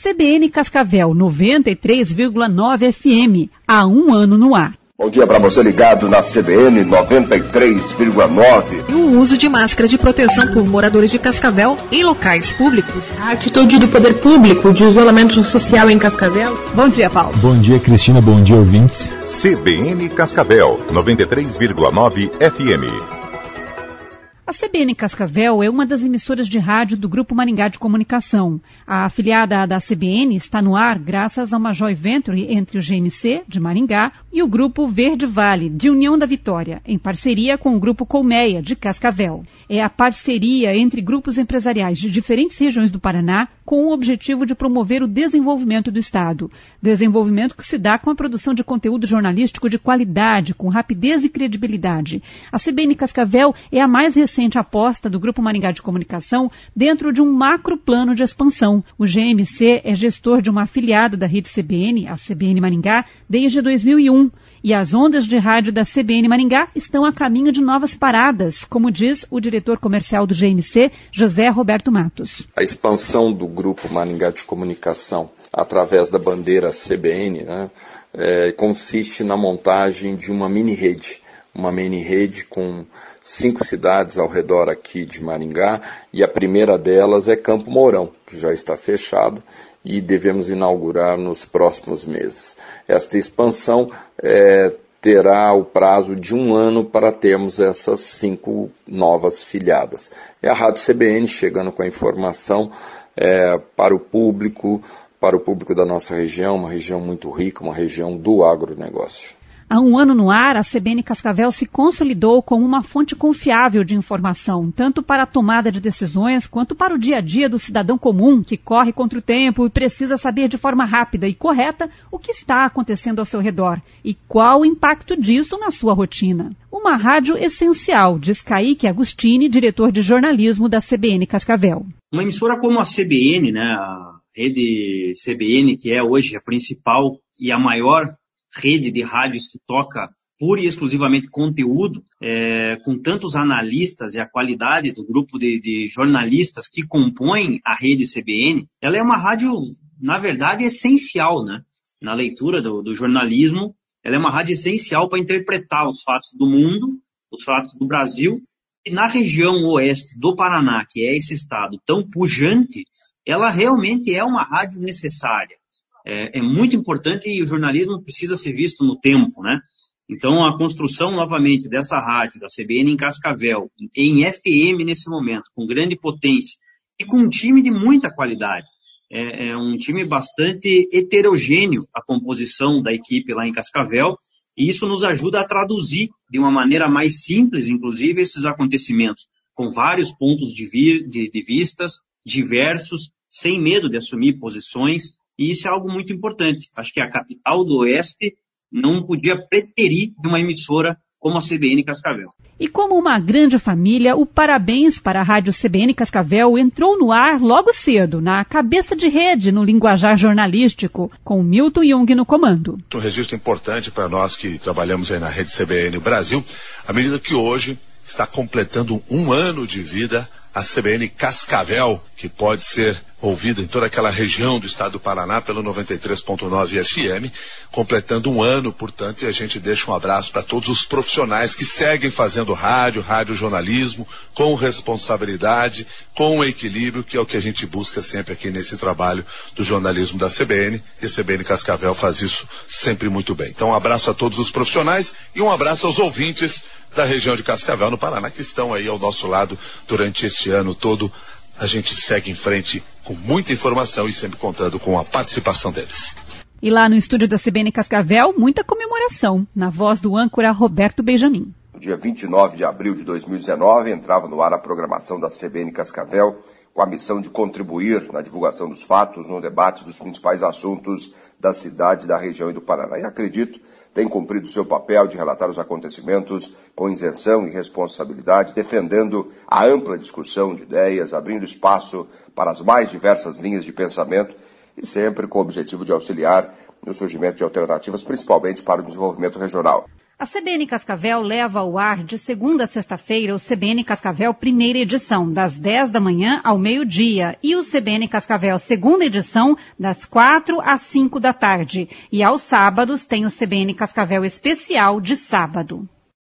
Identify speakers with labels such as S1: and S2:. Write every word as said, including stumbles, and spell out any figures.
S1: C B N Cascavel noventa e três vírgula nove F M, há um ano no ar.
S2: Bom dia para você ligado na C B N noventa e três vírgula nove.
S3: E o uso de máscara de proteção por moradores de Cascavel em locais públicos.
S4: A atitude do poder público de isolamento social em Cascavel.
S1: Bom dia, Paulo.
S5: Bom dia, Cristina. Bom dia, ouvintes.
S6: C B N Cascavel, noventa e três vírgula nove F M.
S1: A C B N Cascavel é uma das emissoras de rádio do Grupo Maringá de Comunicação. A afiliada da C B N está no ar graças a uma joint venture entre o G M C, de Maringá, e o Grupo Verde Vale, de União da Vitória, em parceria com o Grupo Colmeia, de Cascavel. É a parceria entre grupos empresariais de diferentes regiões do Paraná com o objetivo de promover o desenvolvimento do Estado. Desenvolvimento que se dá com a produção de conteúdo jornalístico de qualidade, com rapidez e credibilidade. A C B N Cascavel é a mais recente aposta do Grupo Maringá de Comunicação dentro de um macro plano de expansão. O G M C é gestor de uma afiliada da rede C B N, a C B N Maringá, desde dois mil e um. E as ondas de rádio da C B N Maringá estão a caminho de novas paradas, como diz o diretor comercial do G M C, José Roberto Matos.
S7: A expansão do Grupo Maringá de Comunicação através da bandeira C B N, né, é, consiste na montagem de uma mini-rede. Uma mini-rede com cinco cidades ao redor aqui de Maringá, e a primeira delas é Campo Mourão, que já está fechada e devemos inaugurar nos próximos meses. Esta expansão é, terá o prazo de um ano para termos essas cinco novas filiadas. É a Rádio C B N chegando com a informação é, para o público, para o público da nossa região, uma região muito rica, uma região do agronegócio.
S1: Há um ano no ar, a C B N Cascavel se consolidou como uma fonte confiável de informação, tanto para a tomada de decisões, quanto para o dia a dia do cidadão comum, que corre contra o tempo e precisa saber de forma rápida e correta o que está acontecendo ao seu redor e qual o impacto disso na sua rotina. Uma rádio essencial, diz Kaique Agostini, diretor de jornalismo da C B N Cascavel.
S8: Uma emissora como a C B N, né, a rede C B N, que é hoje a principal e a maior rede de rádios que toca pura e exclusivamente conteúdo, é, com tantos analistas e a qualidade do grupo de, de jornalistas que compõem a rede C B N, ela é uma rádio, na verdade, essencial, né? Na leitura do, do jornalismo, ela é uma rádio essencial para interpretar os fatos do mundo, os fatos do Brasil, e na região oeste do Paraná, que é esse estado tão pujante, ela realmente é uma rádio necessária. É, é muito importante e o jornalismo precisa ser visto no tempo, né? Então, a construção, novamente, dessa rádio, da C B N em Cascavel, em F M nesse momento, com grande potência e com um time de muita qualidade. É, é um time bastante heterogêneo, a composição da equipe lá em Cascavel, e isso nos ajuda a traduzir de uma maneira mais simples, inclusive, esses acontecimentos, com vários pontos de, vir, de, de vistas diversos, sem medo de assumir posições. E isso é algo muito importante. Acho que a capital do Oeste não podia preterir de uma emissora como a C B N Cascavel.
S1: E como uma grande família, o parabéns para a Rádio C B N Cascavel entrou no ar logo cedo, na cabeça de rede, no linguajar jornalístico, com Milton Jung no comando.
S9: Um registro importante para nós que trabalhamos aí na rede C B N Brasil, à medida que hoje está completando um ano de vida a C B N Cascavel, que pode ser ouvida em toda aquela região do estado do Paraná pelo noventa e três ponto nove F M, completando um ano, portanto, e a gente deixa um abraço para todos os profissionais que seguem fazendo rádio, rádio jornalismo, com responsabilidade, com equilíbrio, que é o que a gente busca sempre aqui nesse trabalho do jornalismo da C B N, e a C B N Cascavel faz isso sempre muito bem. Então, um abraço a todos os profissionais e um abraço aos ouvintes da região de Cascavel, no Paraná, que estão aí ao nosso lado durante este ano todo. A gente segue em frente com muita informação e sempre contando com a participação deles.
S1: E lá no estúdio da C B N Cascavel, muita comemoração, na voz do âncora Roberto Benjamin.
S2: No dia vinte e nove de abril de dois mil e dezenove, entrava no ar a programação da C B N Cascavel, com a missão de contribuir na divulgação dos fatos, no debate dos principais assuntos da cidade, da região e do Paraná. E acredito, tem cumprido o seu papel de relatar os acontecimentos com isenção e responsabilidade, defendendo a ampla discussão de ideias, abrindo espaço para as mais diversas linhas de pensamento e sempre com o objetivo de auxiliar no surgimento de alternativas, principalmente para o desenvolvimento regional.
S1: A C B N Cascavel leva ao ar de segunda a sexta-feira o C B N Cascavel primeira edição, das dez da manhã ao meio-dia, e o C B N Cascavel segunda edição, das quatro às cinco da tarde. E aos sábados tem o C B N Cascavel especial de sábado.